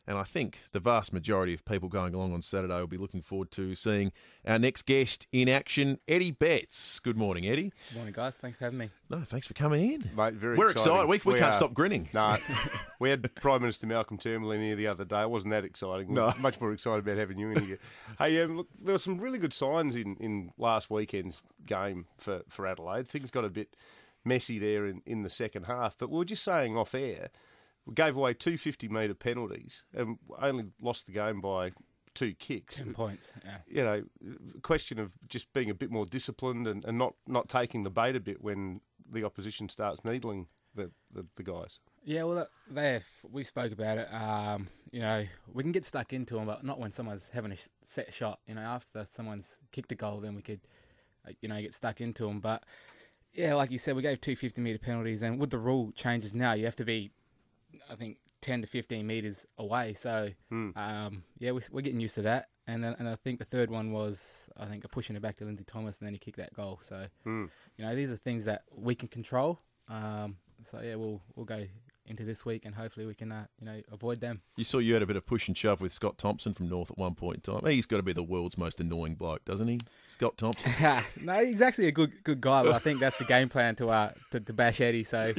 And I think the vast majority of people going along on Saturday will be looking forward to seeing our next guest in action, Eddie Betts. Good morning, Eddie. Good morning, guys. Thanks for having me. No, thanks for coming in. Mate, very We're exciting. excited. We can't stop grinning. No, we had Prime Minister Malcolm Turnbull in here the other day. It wasn't that exciting. No. We're much more excited about having you in here. Hey, look, there were some really good signs in last weekend's game for Adelaide. Things got a bit messy there in the second half, but we were just saying off air, we gave away 2 50-metre penalties and only lost the game by 2 kicks. 10 points, yeah. You know, question of just being a bit more disciplined and not taking the bait a bit when the opposition starts needling the guys. Yeah, well, we spoke about it. You know, we can get stuck into them, but not when someone's having a set shot. You know, after someone's kicked a goal, then we could, get stuck into them. But, yeah, like you said, we gave 2 50-metre penalties, and with the rule changes now, you have to be, I think, 10 to 15 metres away. So, yeah, we're getting used to that. And I think the third one was, I think, pushing it back to Lindsay Thomas, and then he kicked that goal. So, you know, these are things that we can control. So, yeah, we'll go into this week, and hopefully we can, avoid them. You saw you had a bit of push and shove with Scott Thompson from North at one point in time. He's got to be the world's most annoying bloke, doesn't he? Scott Thompson. No, he's actually a good guy, but I think that's the game plan to bash Eddie. So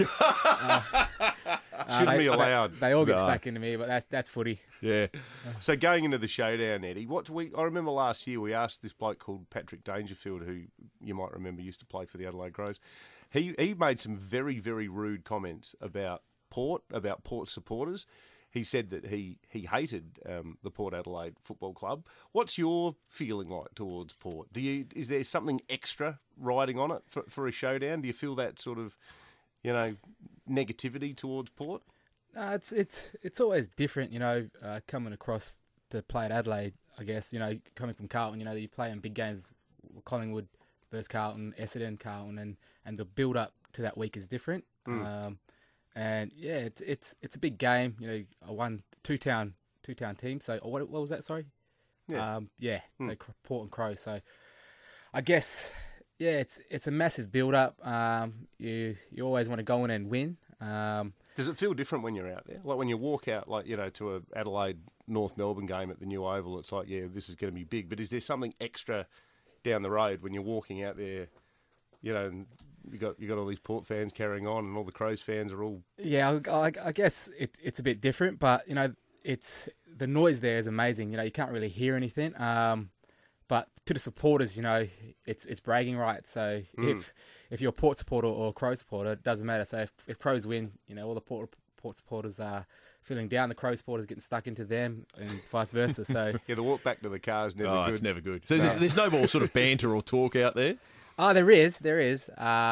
Shouldn't be allowed. They all get stuck into me, but that's footy. Yeah. So going into the showdown, Eddie, I remember last year we asked this bloke called Patrick Dangerfield, who you might remember used to play for the Adelaide Crows. He made some very, very rude comments about Port supporters. He said that he hated the Port Adelaide Football Club. What's your feeling like towards Port? Is there something extra riding on it for a showdown? Do you feel that sort of, negativity towards Port? It's always different, coming across to play at Adelaide. I guess coming from Carlton, you play in big games, Collingwood versus Carlton, Essendon, Carlton, and the build up to that week is different. And yeah, it's a big game. A two-town team. So what was that? Sorry. Yeah. So Port and Crows. So I guess it's a massive build-up. You always want to go in and win. Does it feel different when you're out there? Like when you walk out, to a Adelaide North Melbourne game at the new Oval, it's like, yeah, this is going to be big. But is there something extra down the road when you're walking out there? And you got all these Port fans carrying on, and all the Crows fans are all. Yeah, I guess it's a bit different, but it's the noise there is amazing. You can't really hear anything. But to the supporters, it's bragging rights. So if you're a Port supporter or a Crow supporter, it doesn't matter. So if Crows win, all the Port supporters are feeling down. The Crow supporters getting stuck into them, and vice versa. So yeah, the walk back to the car is never good. It's never good. So there's no more sort of banter or talk out there. Oh, there is. There's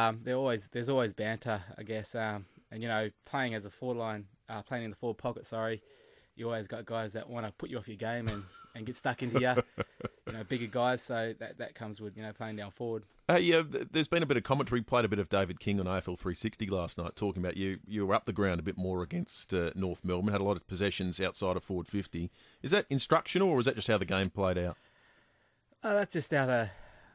always banter, I guess. And playing as a forward line, playing in the forward pocket. Sorry, you always got guys that want to put you off your game and get stuck into you. Bigger guys. So that comes with playing down forward. Hey, there's been a bit of commentary. Played a bit of David King on AFL 360 last night, talking about you were up the ground a bit more against North Melbourne. Had a lot of possessions outside of forward 50. Is that instructional, or is that just how the game played out? That's just how the.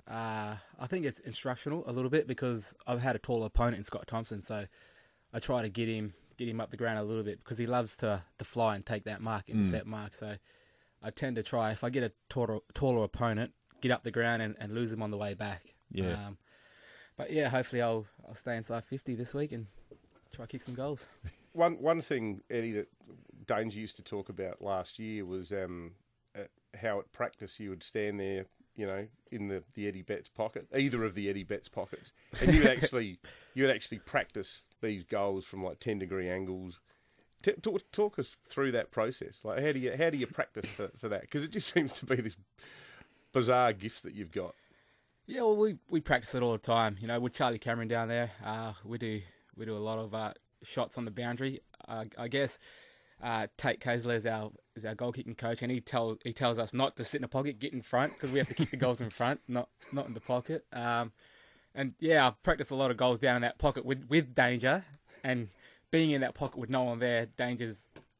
I think it's instructional a little bit because I've had a taller opponent in Scott Thompson, so I try to get him up the ground a little bit because he loves to fly and take that mark, intercept mark. So I tend to try, if I get a taller opponent, get up the ground and lose him on the way back. Yeah. But yeah, hopefully I'll stay inside 50 this week and try to kick some goals. One thing, Eddie, that Danger used to talk about last year was how at practice you would stand there, in the Eddie Betts pocket, either of the Eddie Betts pockets, and you would actually practice these goals from like 10-degree angles. Talk us through that process. Like how do you practice for that? Because it just seems to be this bizarre gift that you've got. Yeah, well, we practice it all the time. With Charlie Cameron down there, we do a lot of shots on the boundary. I guess. Tate Kazler is our goal kicking coach, and he tells us not to sit in the pocket, get in front, because we have to kick the goals in front, not in the pocket. And yeah, I've practiced a lot of goals down in that pocket with Danger, and being in that pocket with no one there, Danger's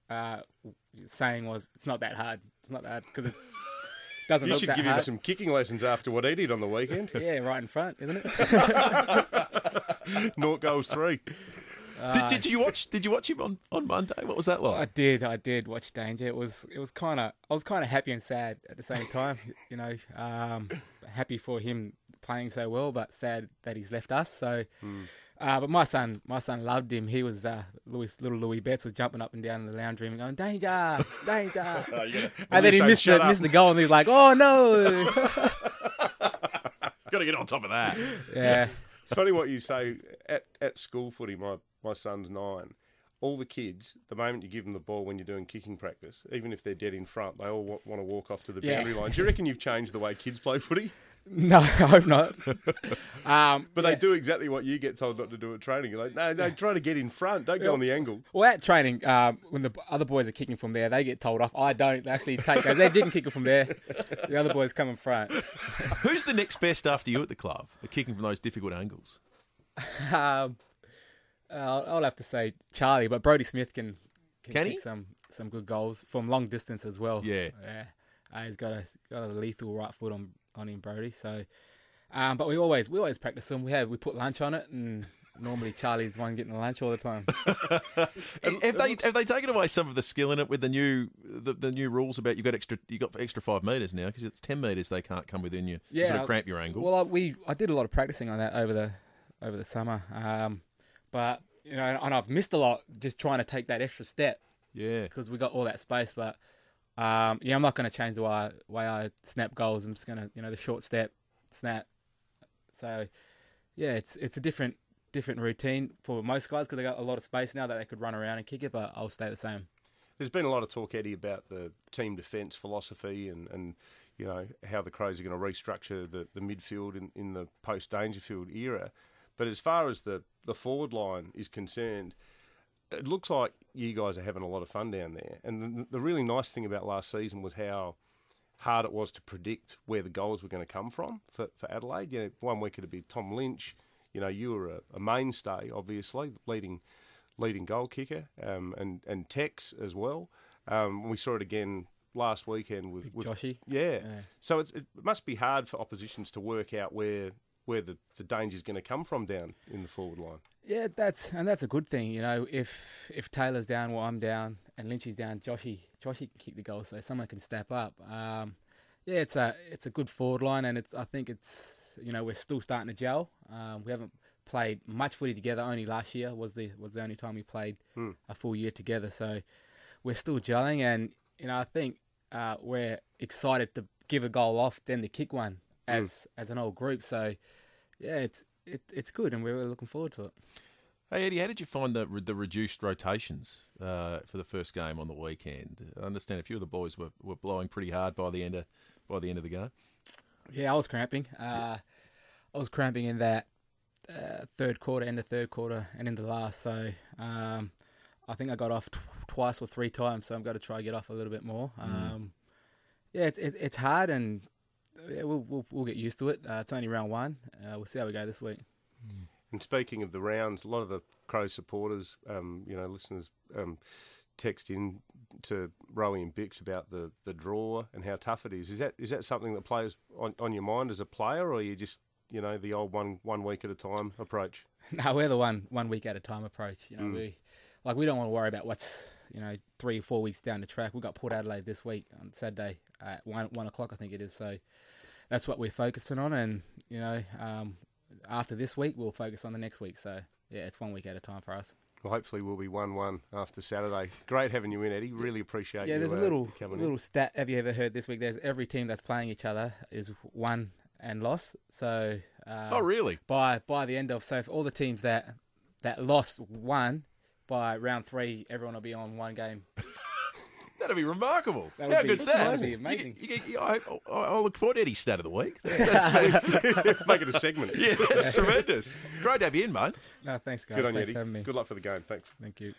saying was, it's not that hard. It's not that hard because it doesn't look that hard. You should give him some kicking lessons after what he did on the weekend. Yeah, right in front, isn't it? Naught goals 3. Did you watch him on Monday? What was that like? I did watch Danger. It was kind of, I was kind of happy and sad at the same time. You know, happy for him playing so well, but sad that he's left us. So, but my son loved him. He was little Louis Betts was jumping up and down in the lounge room and going, "Danger, danger!" And then he missed the goal, and he was like, "Oh no!" Got to get on top of that. Yeah. It's funny what you say. At school footy, my son's 9. All the kids, the moment you give them the ball when you're doing kicking practice, even if they're dead in front, they all want to walk off to the boundary line. Do you reckon you've changed the way kids play footy? No, I hope not. But they do exactly what you get told not to do at training. You're like, no, try to get in front. Don't go on the angle. Well, at training, when the other boys are kicking from there, they get told off. I don't actually take those. They didn't kick it from there. The other boys come in front. Who's the next best after you at the club? The kicking from those difficult angles. I'll have to say Charlie, but Brodie Smith can Can he? kick some good goals from long distance as well. Yeah. He's got a lethal right foot on him, Brodie. So, but we always practice them. We put lunch on it, and normally Charlie's the one getting the lunch all the time. Have they taken away some of the skill in it with the new rules about you got extra 5 metres now, because it's 10 metres they can't come within you to sort of cramp your angle. Well, I did a lot of practicing on that over the summer, but you know, and I've missed a lot just trying to take that extra step. Yeah, because we got all that space, but I'm not going to change the way I snap goals. I'm just going to, the short step, snap. So, yeah, it's a different routine for most guys because they got a lot of space now that they could run around and kick it, but I'll stay the same. There's been a lot of talk, Eddie, about the team defence philosophy and how the Crows are going to restructure the midfield in the post-Dangerfield era. But as far as the forward line is concerned, it looks like you guys are having a lot of fun down there. And the really nice thing about last season was how hard it was to predict where the goals were going to come from for Adelaide. 1 week it'd be Tom Lynch. You were a mainstay, obviously, leading goal kicker, and Tex as well. We saw it again last weekend with Joshy. Yeah. So it must be hard for oppositions to work out where the danger is going to come from down in the forward line. Yeah, that's a good thing. If Taylor's down, well, I'm down, and Lynch is down, Joshy can kick the goal, so someone can step up. It's a good forward line, and I think it's we're still starting to gel. We haven't played much footy together. Only last year was the only time we played a full year together. So we're still gelling, and I think we're excited to give a goal off, then to kick one as an old group. So yeah, it's good, and we're looking forward to it. Hey Eddie, how did you find the reduced rotations for the first game on the weekend? I understand a few of the boys were blowing pretty hard by the end of the game. Yeah, I was cramping. I was cramping in that third quarter, end of third quarter, and in the last. So I think I got off twice or 3 times. So I'm going to try to get off a little bit more. It's hard, and we'll get used to it. It's only round 1. We'll see how we go this week. And speaking of the rounds, a lot of the Crows supporters, listeners, text in to Rowie and Bix about the draw and how tough it is. Is that something that plays on your mind as a player, or are you just the old one week at a time approach? No, we're the one week at a time approach. We don't want to worry about what's 3 or 4 weeks down the track. We've got Port Adelaide this week on Saturday at 1 o'clock, I think it is. So that's what we're focusing on, and after this week we'll focus on the next week. So yeah, it's 1 week at a time for us. Well, hopefully we'll be 1-1 after Saturday. Great having you in, Eddie. Really appreciate you. Yeah, there's a little stat. Have you ever heard this week? There's every team that's playing each other is won and lost. So oh really? By the end of for all the teams that lost won, by round 3 everyone will be on 1 game. That'd be remarkable. How good's that? That'd be amazing. I'll look forward to Eddie's stat of the week. Make it a segment. Yeah, that's tremendous. Great to have you in, mate. No, thanks, guys. Good on you, Thanks Eddie. for having me. Good luck for the game. Thanks. Thank you.